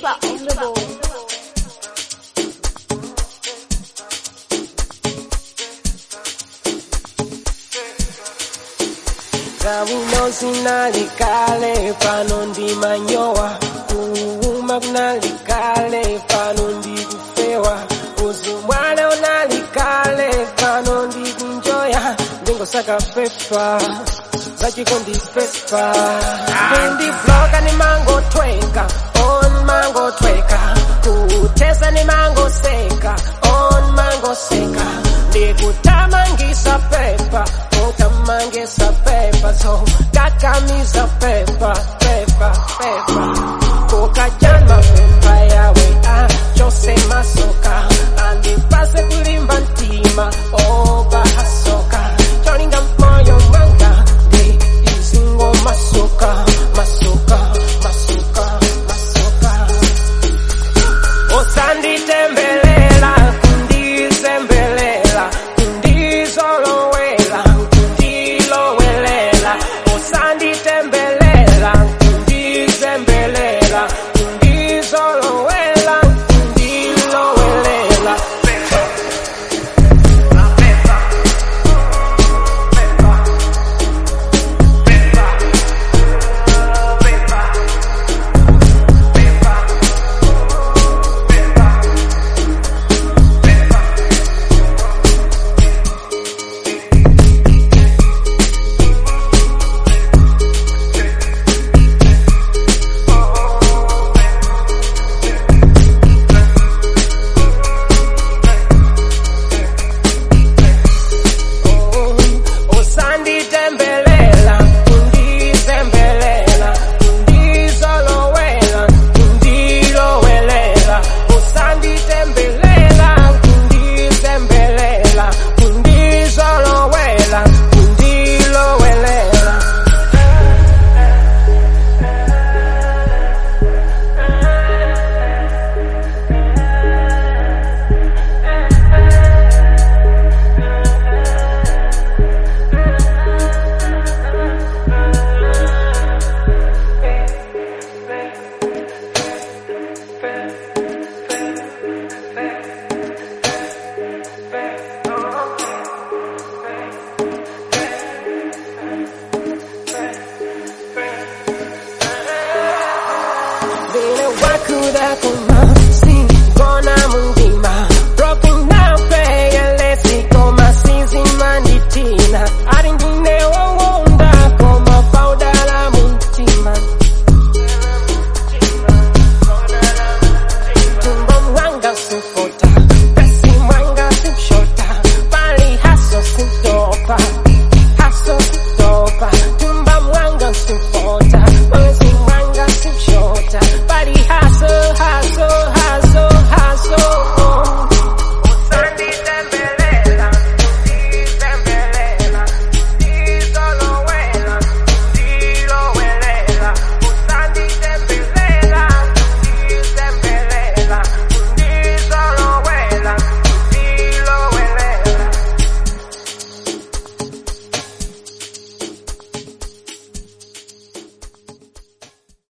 Pepa on the board. Zawino sinalikale pano ndi manyowa kuuma kunalikale pano ndi kufewa uzumwale unalikale pano ndi kunjoya ndingosaka pepa zachikondi pepa ndi vloga ni mango tweka on mango tweka kutesa ni mango seka on mango seka ndikutamangisa pepa utamangisa pepa so kakamiza pepa pepa pepa kukachana pepa yawe chose masoka andipase kulimba ntima oba hasoka choninga moyo mwanga de izingo masoka masoka masoka masoka osandi tembelela kundizembelela kundizolowela kundilowelela osandi tembelela kundizembelela kundizolowela kundilowelela Bene wakuda kuma